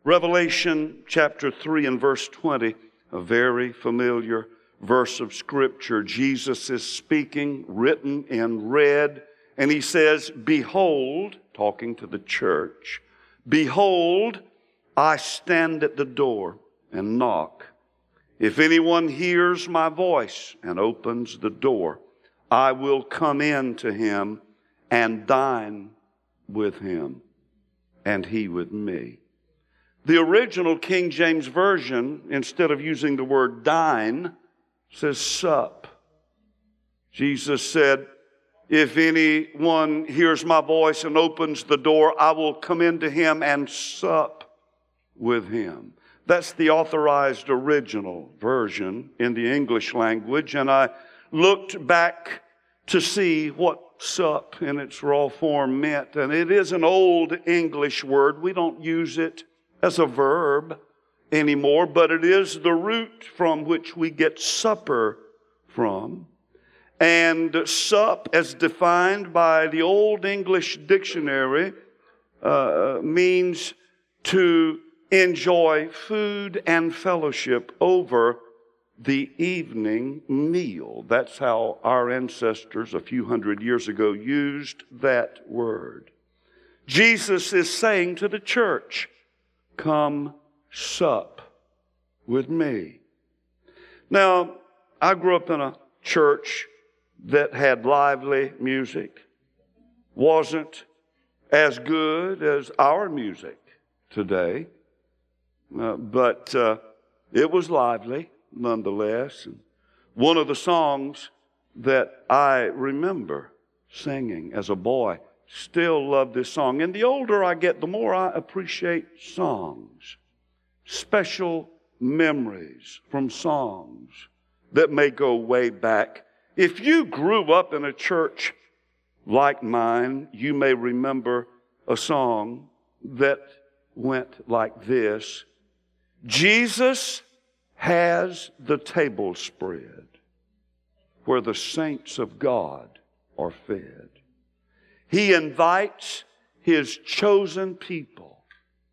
Revelation chapter 3 and verse 20, a very familiar verse of Scripture. Jesus is speaking, written in red, and he says, "Behold," talking to the church, "behold, I stand at the door and knock. If anyone hears my voice and opens the door, I will come in to him and dine with him, and he with me." The original King James Version, instead of using the word dine, says sup. Jesus said, "If anyone hears my voice and opens the door, I will come into him and sup with him." That's the authorized original version in the English language, and I looked back to see what sup in its raw form meant, and it is an old English word. We don't use it as a verb anymore, but it is the root from which we get supper from. And sup, as defined by the Old English Dictionary, means to enjoy food and fellowship over the evening meal. That's how our ancestors a few hundred years ago used that word. Jesus is saying to the church, "Come sup with me." Now, I grew up in a church that had lively music. Wasn't as good as our music today, but it was lively nonetheless. And one of the songs that I remember singing as a boy, still love this song. And the older I get, the more I appreciate songs. Special memories from songs that may go way back. If you grew up in a church like mine, you may remember a song that went like this: "Jesus has the table spread where the saints of God are fed. He invites His chosen people.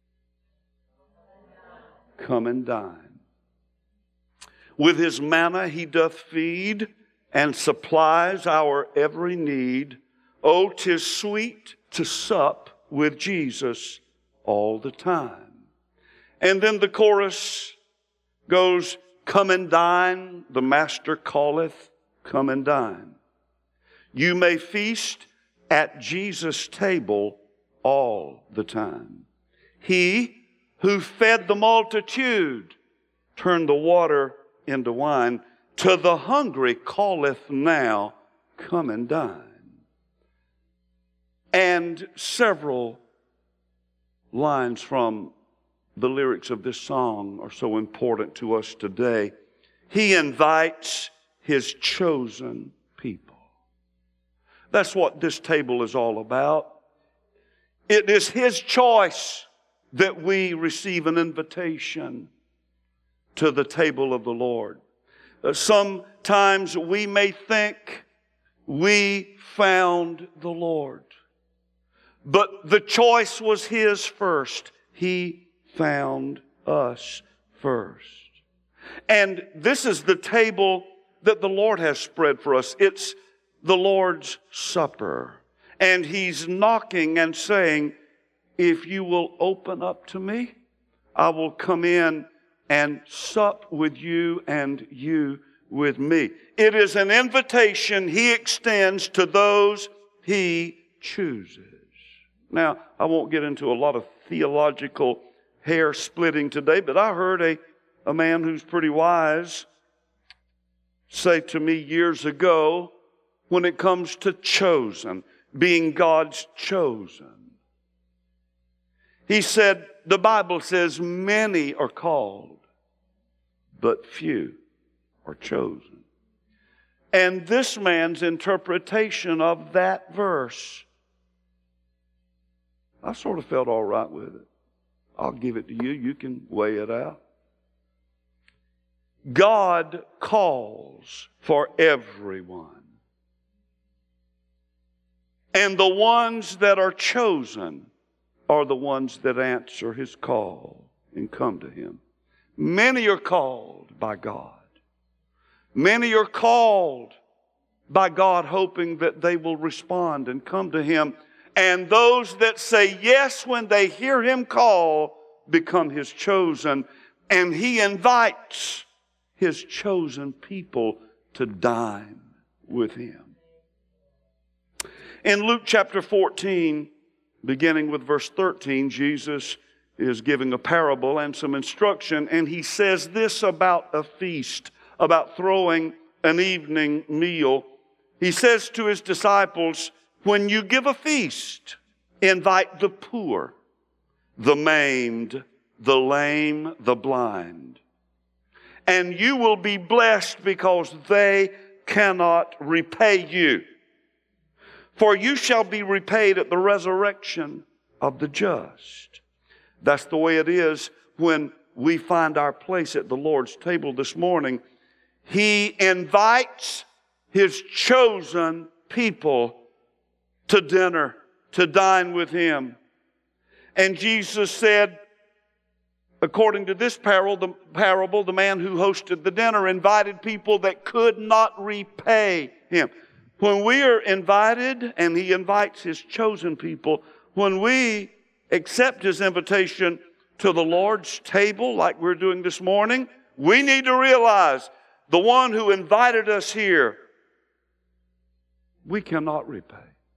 Come and dine. With His manna He doth feed and supplies our every need. Oh, 'tis sweet to sup with Jesus all the time." And then the chorus goes, "Come and dine, the Master calleth, come and dine. You may feast at Jesus' table all the time. He who fed the multitude turned the water into wine. To the hungry calleth now, come and dine." And several lines from the lyrics of this song are so important to us today. He invites His chosen people. That's what this table is all about. It is His choice that we receive an invitation to the table of the Lord. Sometimes we may think we found the Lord, but the choice was His first. He found us first. And this is the table that the Lord has spread for us. It's the Lord's Supper. And He's knocking and saying, "If you will open up to me, I will come in and sup with you and you with me." It is an invitation He extends to those He chooses. Now, I won't get into a lot of theological hair splitting today, but I heard a man who's pretty wise say to me years ago, when it comes to chosen, being God's chosen, he said, the Bible says many are called, but few are chosen. And this man's interpretation of that verse, I sort of felt all right with it. I'll give it to you. You can weigh it out. God calls for everyone. And the ones that are chosen are the ones that answer His call. and come to Him. Many are called by God. Many are called by God, hoping that they will respond and come to Him. And those that say yes when they hear Him call become His chosen. And He invites His chosen people to dine with Him. In Luke chapter 14, beginning with verse 13, Jesus is giving a parable and some instruction, and He says this about a feast, about throwing an evening meal. He says to His disciples, when you give a feast, invite the poor, the maimed, the lame, the blind. And you will be blessed because they cannot repay you. For you shall be repaid at the resurrection of the just. That's the way it is when we find our place at the Lord's table this morning. He invites His chosen people to dinner, to dine with Him. And Jesus said, according to this parable, the man who hosted the dinner invited people that could not repay him. When we are invited, and He invites His chosen people, when we accept His invitation to the Lord's table like we're doing this morning, we need to realize the one who invited us here, we cannot repay.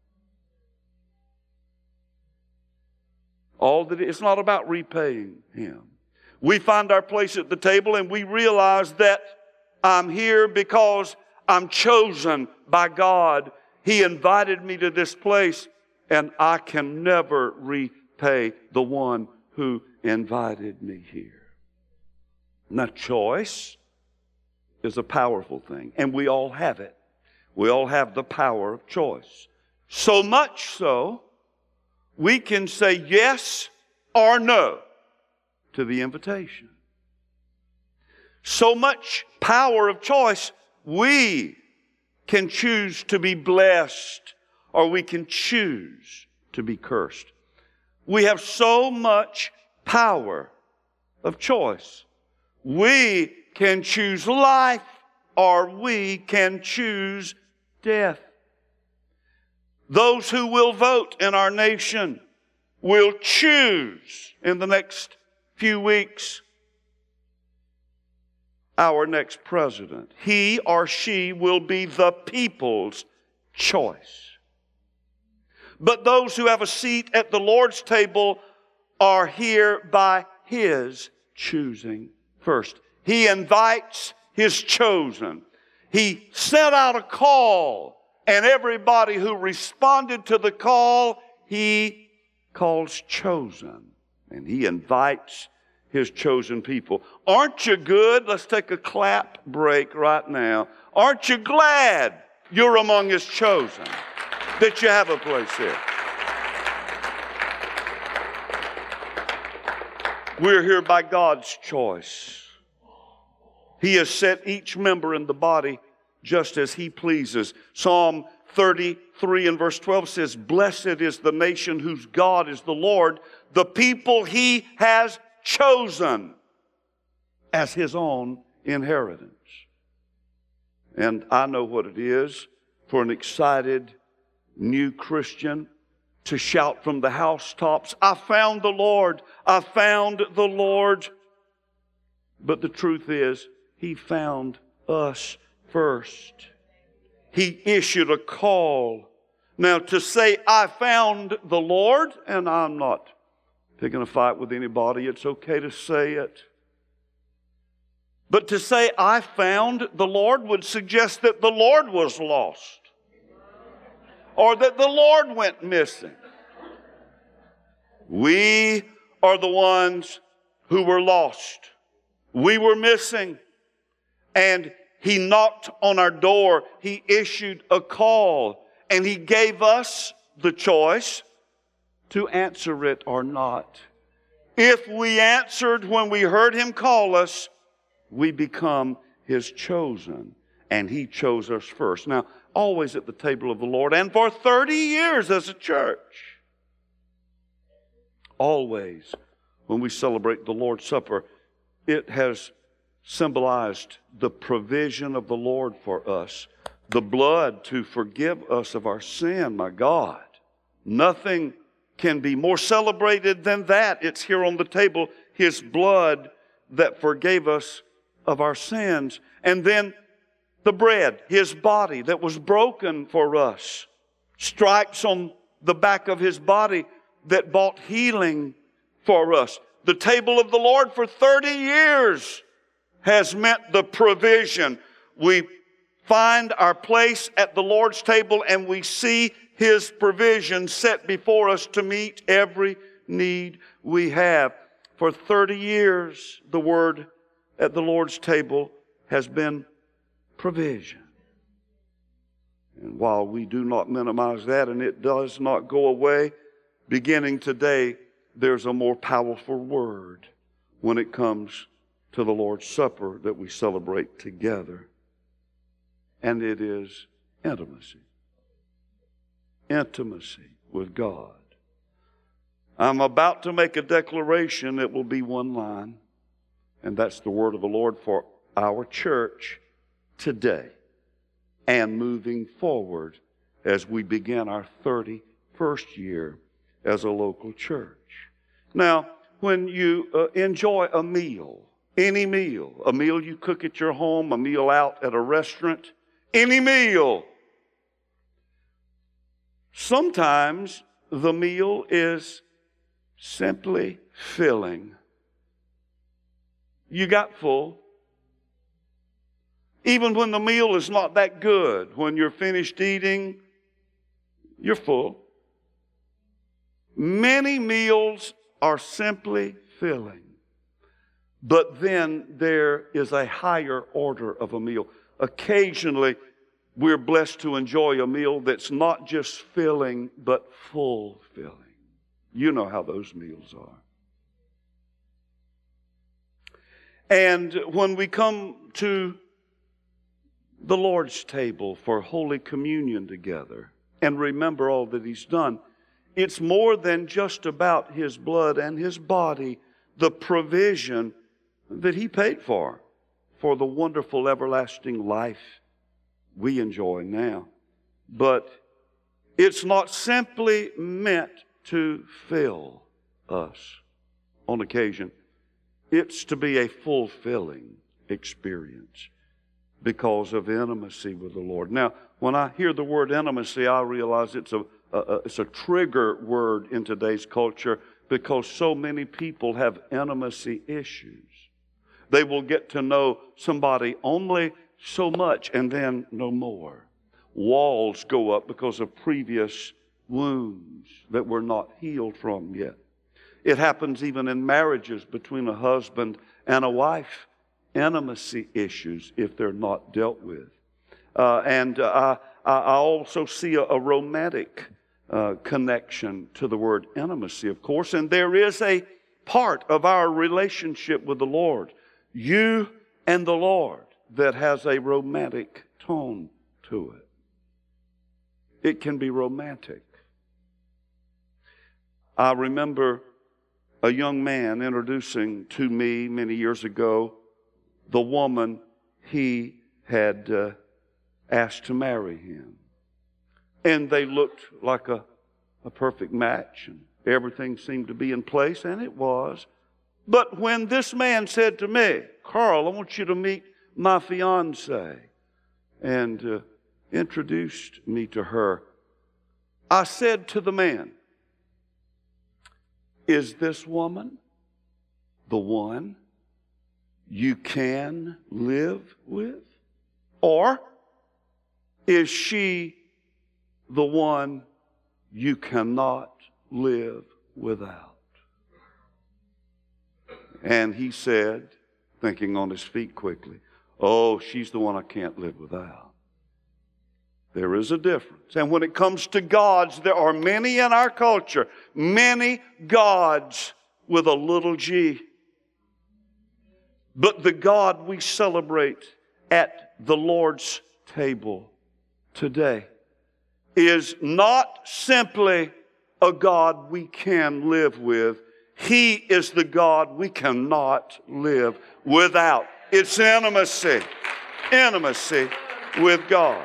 It's not about repaying Him. We find our place at the table and we realize that I'm here because I'm chosen by God. He invited me to this place, and I can never repay the one who invited me here. Now, choice is a powerful thing, and we all have it. We all have the power of choice. So much so, we can say yes or no to the invitation. So much power of choice, we can choose to be blessed or we can choose to be cursed. We have so much power of choice. We can choose life or we can choose death. Those who will vote in our nation will choose in the next few weeks our next president. He or she will be the people's choice. But those who have a seat at the Lord's table are here by His choosing first. He invites His chosen. He sent out a call, and everybody who responded to the call, He calls chosen. And He invites His chosen people. Aren't you good? Let's take a clap break right now. Aren't you glad you're among His chosen? That you have a place here. We're here by God's choice. He has set each member in the body just as He pleases. Psalm 33 and verse 12 says, "Blessed is the nation whose God is the Lord, the people He has chosen as His own inheritance." And I know what it is for an excited new Christian to shout from the housetops, "I found the Lord! I found the Lord!" But the truth is, He found us first. He issued a call. Now, to say, "I found the Lord," and I'm not picking a fight with anybody, it's okay to say it. But to say, "I found the Lord," would suggest that the Lord was lost. Or that the Lord went missing. We are the ones who were lost. We were missing. And He knocked on our door. He issued a call. And He gave us the choice to answer it or not. If we answered when we heard Him call us, we become His chosen. And He chose us first. Now, always at the table of the Lord, and for 30 years as a church, always when we celebrate the Lord's Supper, it has symbolized the provision of the Lord for us, the blood to forgive us of our sin, my God. Nothing can be more celebrated than that. It's here on the table, His blood that forgave us of our sins. And then the bread, His body that was broken for us. Stripes on the back of His body that bought healing for us. The table of the Lord for 30 years has meant the provision. We find our place at the Lord's table and we see His provision set before us to meet every need we have. For 30 years, the word at the Lord's table has been provision. And while we do not minimize that, and it does not go away, beginning today, there's a more powerful word when it comes to the Lord's Supper that we celebrate together. And it is intimacy. Intimacy with God. I'm about to make a declaration. It will be one line. And that's the word of the Lord for our church today and moving forward as we begin our 31st year as a local church. Now, when you enjoy a meal, any meal, a meal you cook at your home, a meal out at a restaurant, any meal, sometimes the meal is simply filling. You got full. Even when the meal is not that good, when you're finished eating, you're full. Many meals are simply filling. But then there is a higher order of a meal. Occasionally, we're blessed to enjoy a meal that's not just filling, but fulfilling. You know how those meals are. And when we come to the Lord's table for Holy Communion together and remember all that He's done, it's more than just about His blood and His body, the provision that He paid for the wonderful everlasting life we enjoy now. But it's not simply meant to fill us on occasion. It's to be a fulfilling experience because of intimacy with the Lord. Now, when I hear the word intimacy, I realize it's a trigger word in today's culture because so many people have intimacy issues. They will get to know somebody only so much and then no more. Walls go up because of previous wounds that were not healed from yet. It happens even in marriages between a husband and a wife. Intimacy issues if they're not dealt with. I also see a romantic connection to the word intimacy, of course. And there is a part of our relationship with the Lord, you and the Lord, that has a romantic tone to it. It can be romantic. I remember a young man introducing to me many years ago the woman he had asked to marry him. And they looked like a perfect match, and everything seemed to be in place, and it was. But when this man said to me, "Carl, I want you to meet my fiancée," and introduced me to her, I said to the man, "Is this woman the one you can live with? Or is she the one you cannot live without?" And he said, thinking on his feet quickly, "Oh, she's the one I can't live without." There is a difference. And when it comes to gods, there are many in our culture, many gods with a little g. But the God we celebrate at the Lord's table today is not simply a God we can live with. He is the God we cannot live without. It's intimacy. Intimacy with God.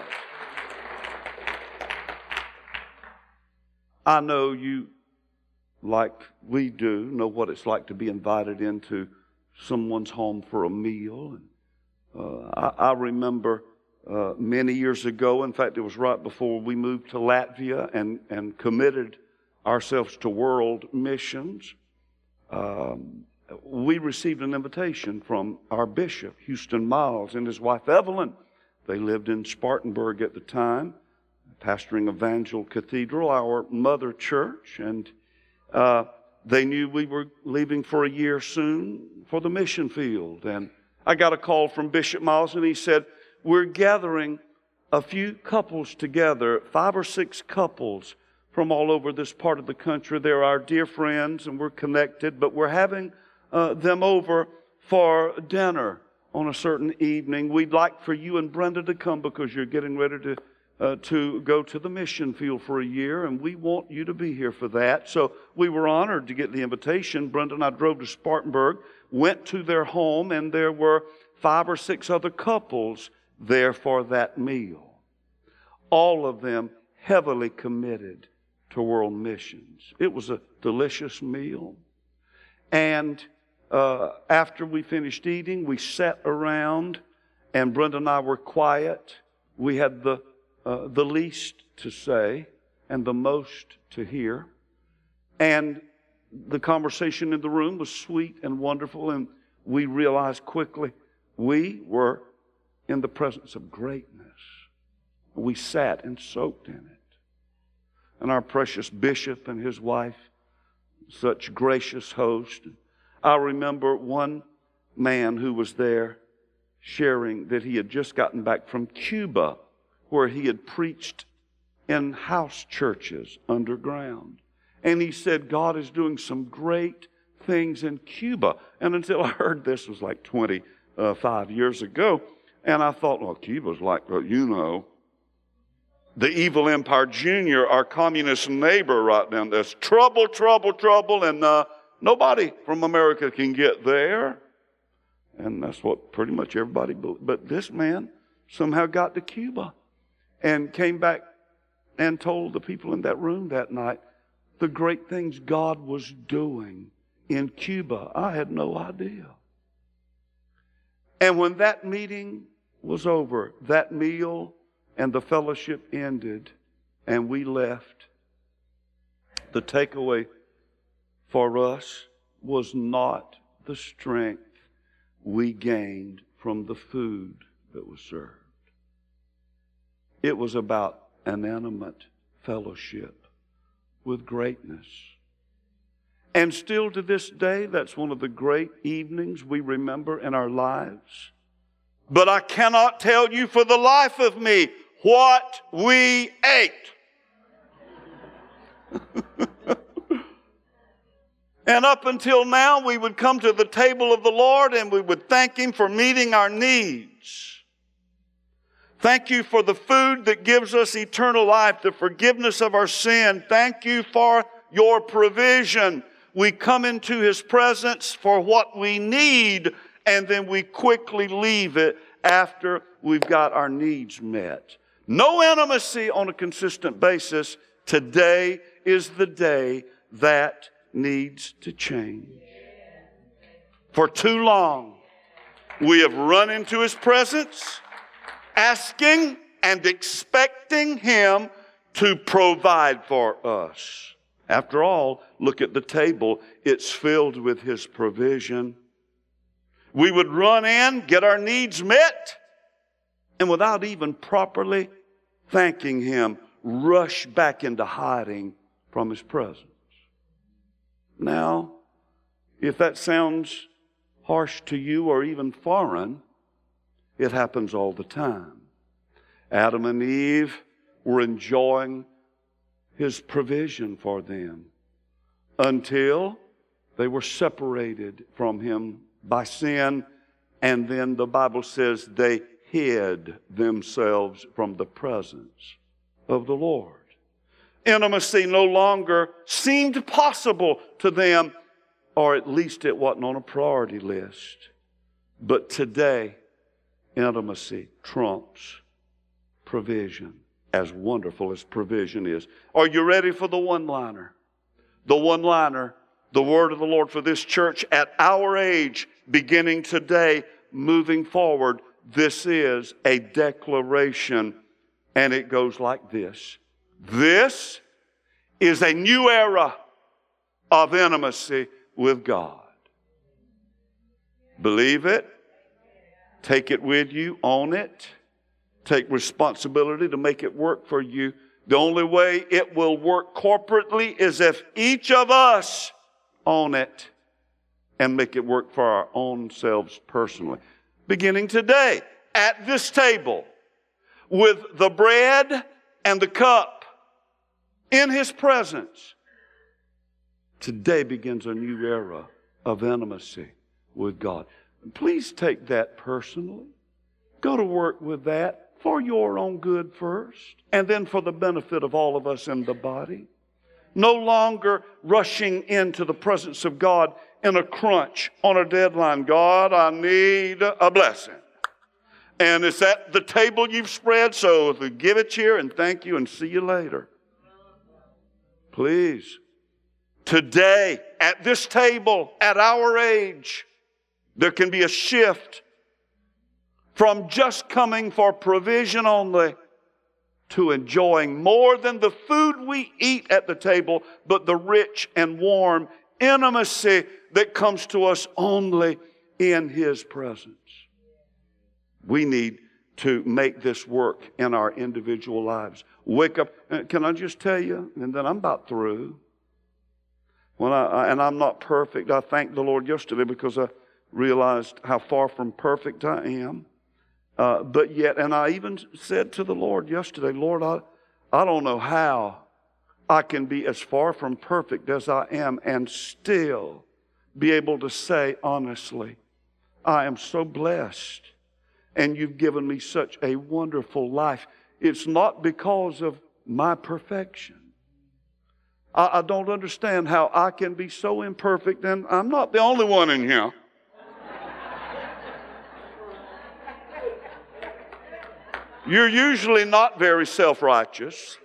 I know you, like we do, know what it's like to be invited into someone's home for a meal. I remember many years ago, in fact, it was right before we moved to Latvia and committed ourselves to world missions. We received an invitation from our bishop, Houston Miles, and his wife, Evelyn. They lived in Spartanburg at the time, pastoring Evangel Cathedral, our mother church, and they knew we were leaving for a year soon for the mission field. And I got a call from Bishop Miles, and he said, we're gathering a few couples together, 5 or 6 couples from all over this part of the country. They're our dear friends, and we're connected, but we're having them over for dinner on a certain evening. We'd like for you and Brenda to come because you're getting ready to go to the mission field for a year, and we want you to be here for that. So we were honored to get the invitation. Brenda and I drove to Spartanburg, went to their home, and there were 5 or 6 other couples there for that meal. All of them heavily committed to world missions. It was a delicious meal. And after we finished eating, we sat around, and Brenda and I were quiet. We had the least to say and the most to hear. And the conversation in the room was sweet and wonderful, and we realized quickly we were in the presence of greatness. We sat and soaked in it. And our precious bishop and his wife, such gracious host. I remember one man who was there sharing that he had just gotten back from Cuba, where he had preached in house churches underground. And he said, God is doing some great things in Cuba. And until I heard this, was like 25 years ago. And I thought, well, Cuba's like, well, you know, the evil Empire Junior, our communist neighbor right down there. There's trouble, trouble, trouble, and nobody from America can get there. And that's what pretty much everybody believed. But this man somehow got to Cuba and came back and told the people in that room that night the great things God was doing in Cuba. I had no idea. And when that meeting was over, that meal and the fellowship ended, and we left, the takeaway for us was not the strength we gained from the food that was served. It was about an intimate fellowship with greatness. And still to this day, that's one of the great evenings we remember in our lives. But I cannot tell you for the life of me what we ate. And up until now, we would come to the table of the Lord and we would thank Him for meeting our needs. Thank you for the food that gives us eternal life, the forgiveness of our sin. Thank you for your provision. We come into His presence for what we need, and then we quickly leave it after we've got our needs met. No intimacy on a consistent basis. Today is the day that needs to change. For too long, we have run into His presence, asking and expecting Him to provide for us. After all, look at the table. It's filled with His provision. We would run in, get our needs met, and without even properly thanking Him, rush back into hiding from His presence. Now, if that sounds harsh to you or even foreign, it happens all the time. Adam and Eve were enjoying His provision for them until they were separated from Him by sin, and then the Bible says they hid themselves from the presence of the Lord. Intimacy no longer seemed possible to them or at least it wasn't on a priority list. But today, intimacy trumps provision, as wonderful as provision is. Are you ready for the one-liner? The one-liner, the word of the Lord for this church at our age, beginning today, moving forward. This is a declaration, and it goes like this. This is a new era of intimacy with God. Believe it. Take it with you. Own it. Take responsibility to make it work for you. The only way it will work corporately is if each of us own it and make it work for our own selves personally. Beginning today, at this table, with the bread and the cup in His presence, today begins a new era of intimacy with God. Please take that personally. Go to work with that for your own good first, and then for the benefit of all of us in the body. No longer rushing into the presence of God in a crunch, on a deadline. God, I need a blessing. And it's at the table you've spread, so give it here and thank you and see you later. Please. Today, at this table, at our age, there can be a shift from just coming for provision only to enjoying more than the food we eat at the table, but the rich and warm intimacy that comes to us only in His presence. We need to make this work in our individual lives. Wake up. Can I just tell you, and then I'm about through. And I'm not perfect. I thanked the Lord yesterday because I realized how far from perfect I am. But yet, and I even said to the Lord yesterday, Lord, I don't know how I can be as far from perfect as I am and still be able to say honestly, I am so blessed and you've given me such a wonderful life. It's not because of my perfection. I don't understand how I can be so imperfect, and I'm not the only one in here. You're usually not very self-righteous,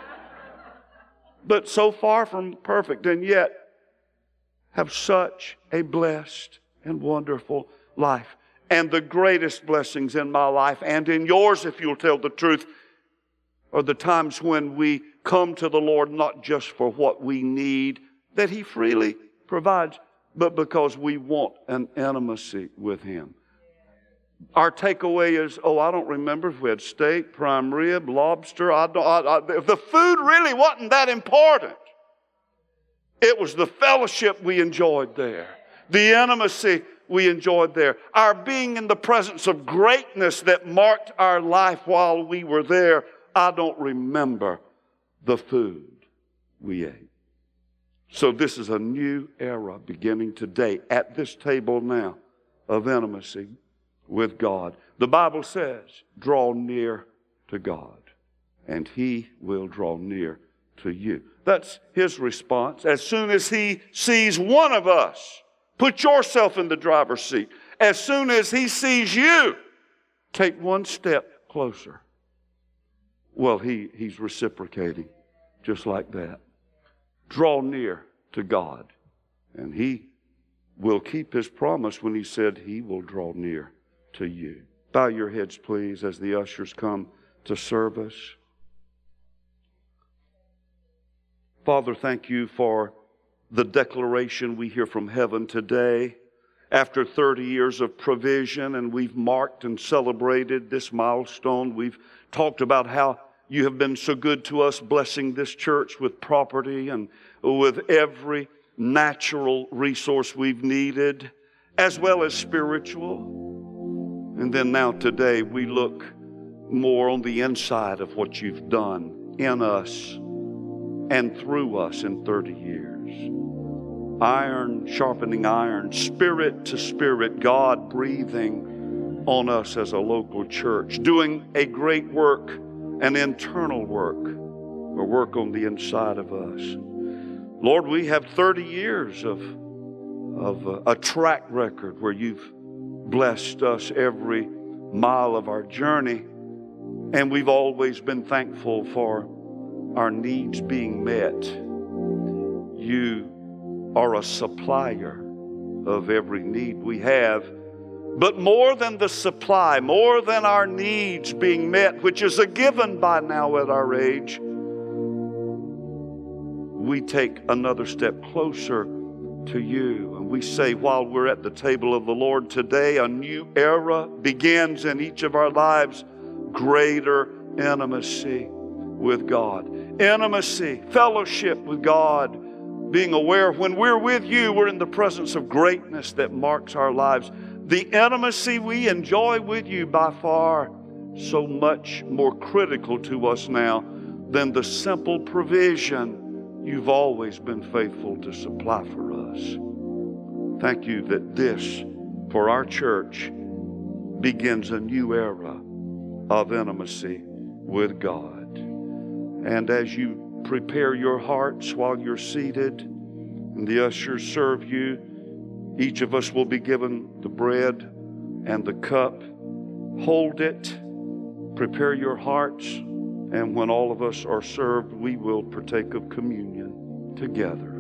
but so far from perfect, and yet have such a blessed and wonderful life. And the greatest blessings in my life, and in yours, if you'll tell the truth, are the times when we come to the Lord not just for what we need, that He freely provides, but because we want an intimacy with Him. Our takeaway is, I don't remember if we had steak, prime rib, lobster. The food really wasn't that important. It was the fellowship we enjoyed there, the intimacy we enjoyed there, our being in the presence of greatness that marked our life while we were there. I don't remember the food we ate. So this is a new era beginning today at this table now of intimacy with God. The Bible says, draw near to God, and He will draw near to you. That's His response. As soon as He sees one of us, put yourself in the driver's seat. As soon as He sees you, take one step closer. Well, He's reciprocating just like that. Draw near to God, and He will keep His promise when He said He will draw near to you. Bow your heads, please, as the ushers come to serve us. Father, thank you for the declaration we hear from heaven today. After 30 years of provision, and we've marked and celebrated this milestone, we've talked about how you have been so good to us, blessing this church with property and with every natural resource we've needed, as well as spiritual. And then now today we look more on the inside of what you've done in us and through us in 30 years. Iron sharpening iron, spirit to spirit, God breathing on us as a local church, doing a great work, an internal work, a work on the inside of us. Lord, we have 30 years of of a track record where you've blessed us every mile of our journey. And we've always been thankful for our needs being met. You are a supplier of every need we have. But more than the supply, more than our needs being met, which is a given by now at our age, we take another step closer to you. And we say, while we're at the table of the Lord today, a new era begins in each of our lives. Greater intimacy with God. Intimacy, fellowship with God. Being aware when we're with you, we're in the presence of greatness that marks our lives. The intimacy we enjoy with you by far so much more critical to us now than the simple provision you've always been faithful to supply for us. Thank you that this, for our church, begins a new era of intimacy with God. And as you prepare your hearts while you're seated and the ushers serve you, each of us will be given the bread and the cup. Hold it, prepare your hearts, and when all of us are served, we will partake of communion together.